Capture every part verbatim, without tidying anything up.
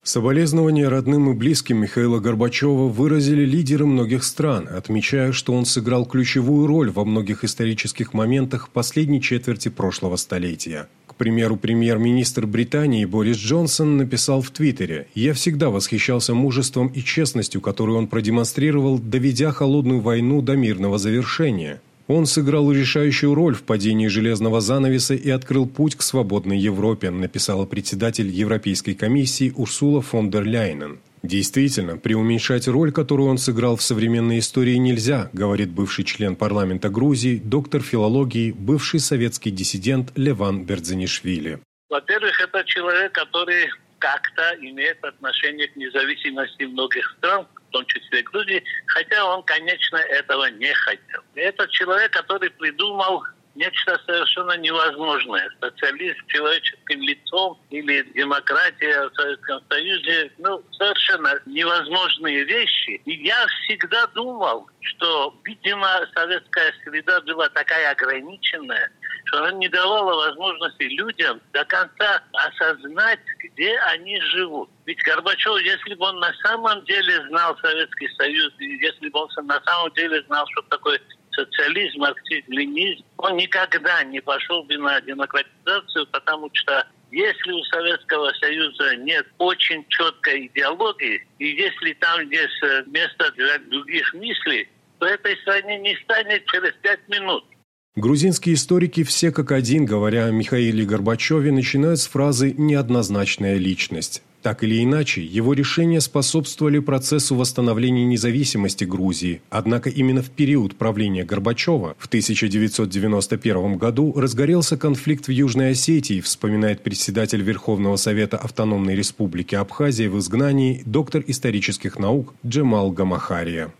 Соболезнования родным и близким Михаила Горбачева выразили лидеры многих стран, отмечая, что он сыграл ключевую роль во многих исторических моментах последней четверти прошлого столетия. К примеру, премьер-министр Британии Борис Джонсон написал в Твиттере: «Я всегда восхищался мужеством и честностью, которую он продемонстрировал, доведя холодную войну до мирного завершения. Он сыграл решающую роль в падении железного занавеса и открыл путь к свободной Европе», написала председатель Европейской комиссии Урсула фон дер Ляйен. Действительно, преуменьшать роль, которую он сыграл в современной истории, нельзя, говорит бывший член парламента Грузии, доктор филологии, бывший советский диссидент Леван Бердзинишвили. Во-первых, это человек, который как-то имеет отношение к независимости многих стран, в том числе Грузии, хотя он, конечно, этого не хотел. Это человек, который придумал нечто совершенно невозможное. Социализм с человеческим лицом или демократия в Советском Союзе, ну, совершенно невозможные вещи. И я всегда думал, что, видимо, советская среда была такая ограниченная, что она не давала возможности людям до конца осознать, где они живут. Ведь Горбачев, если бы он на самом деле знал Советский Союз, если бы он на самом деле знал, что такое социализм, марксизм, ленизм, он никогда не пошел бы на демократизацию, потому что если у Советского Союза нет очень четкой идеологии, и если там есть место для других мыслей, то этой стране не станет через пять минут. Грузинские историки все как один, говоря о Михаиле Горбачеве, начинают с фразы «неоднозначная личность». Так или иначе, его решения способствовали процессу восстановления независимости Грузии. Однако именно в период правления Горбачева в тысяча девятьсот девяносто первом году разгорелся конфликт в Южной Осетии, вспоминает председатель Верховного Совета Автономной Республики Абхазия в изгнании, доктор исторических наук Джемал Гамахария.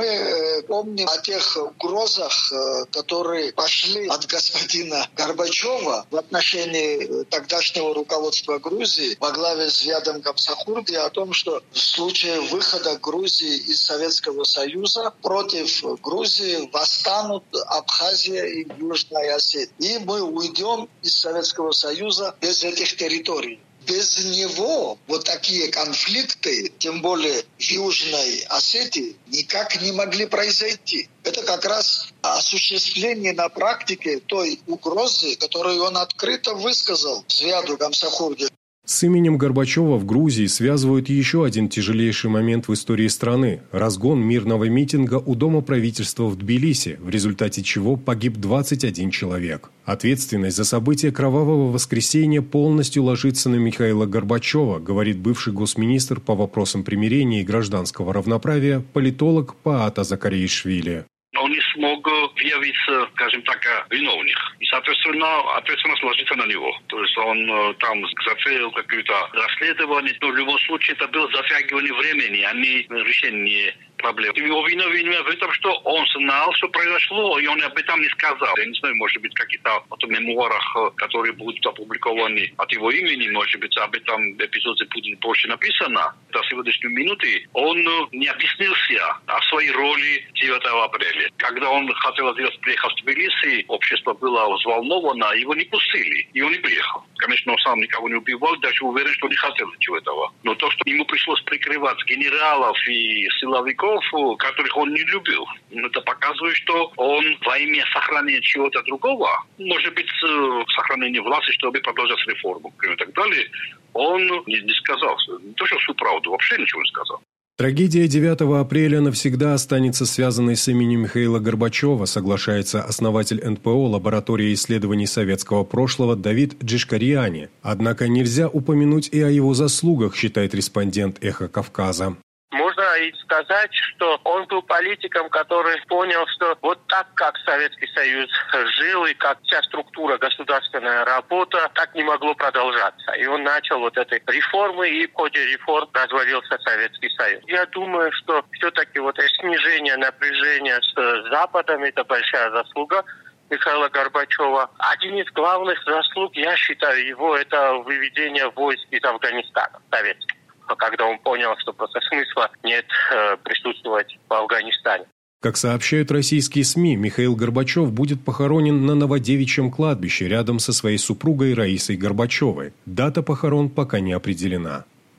Мы помним о тех угрозах, которые пошли от господина Горбачева в отношении тогдашнего руководства Грузии во главе с Зиадом Гамсахурди о том, что в случае выхода Грузии из Советского Союза против Грузии восстанут Абхазия и Южная Осетия. И мы уйдем из Советского Союза без этих территорий. Без него вот такие конфликты, тем более в Южной Осетии, никак не могли произойти. Это как раз осуществление на практике той угрозы, которую он открыто высказал Зиаду Гамсахурди. С именем Горбачева в Грузии связывают еще один тяжелейший момент в истории страны – разгон мирного митинга у Дома правительства в Тбилиси, в результате чего погиб двадцать один человек. Ответственность за события кровавого воскресенья полностью ложится на Михаила Горбачева, говорит бывший госминистр по вопросам примирения и гражданского равноправия, политолог Паата Закариишвили. Он не смог выявиться, скажем так, виновных. И, соответственно, ответственность ложится на него. То есть он там зацелил какое-то расследование. Но в любом случае это было затягивание времени, а не решение проблем. Его вина, вина в том, что он знал, что произошло, и он об этом не сказал. Я не знаю, может быть, какие-то вот мемуарах, которые будут опубликованы от его имени, может быть, об этом эпизоде будет больше написано. До сегодняшней минуты он не объяснился о своей роли девятого апреля. Когда он хотел приехать в Тбилиси, общество было взволновано, его не пустили, и он не приехал. Конечно, он сам никого не убивал, даже уверен, что не хотел ничего этого. Но то, что ему пришлось прикрывать генералов и силовиков, которых он не любил, это показывает, что он во имя сохранения чего-то другого, может быть, сохранения власти, чтобы продолжать реформу и так далее, он не, не сказал. Не то, что всю правду, вообще ничего не сказал. Трагедия девятого апреля навсегда останется связанной с именем Михаила Горбачева, соглашается основатель эн пэ о «Лаборатория исследований советского прошлого» Давид Джишкариани. Однако нельзя упомянуть и о его заслугах, считает респондент «Эхо Кавказа». Можно и сказать, что он был политиком, который понял, что вот так, как Советский Союз жил и как вся структура государственная работа, так не могло продолжаться. И он начал вот эти реформы, и в ходе реформ развалился Советский Союз. Я думаю, что все-таки вот снижение напряжения с Западом – это большая заслуга Михаила Горбачева. Один из главных заслуг, я считаю, его – это выведение войск из Афганистана, советских. Когда он понял, что просто смысла нет э, присутствовать в Афганистане. Как сообщают российские СМИ, Михаил Горбачев будет похоронен на Новодевичьем кладбище рядом со своей супругой Раисой Горбачевой. Дата похорон пока не определена.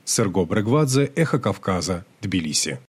Серго Брегвадзе, Эхо Кавказа, Тбилиси.